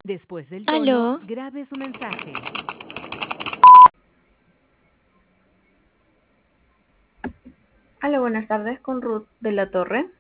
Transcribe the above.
Después del tono, Aló, grabe su mensaje. Hola, buenas tardes con Ruth de la Torre.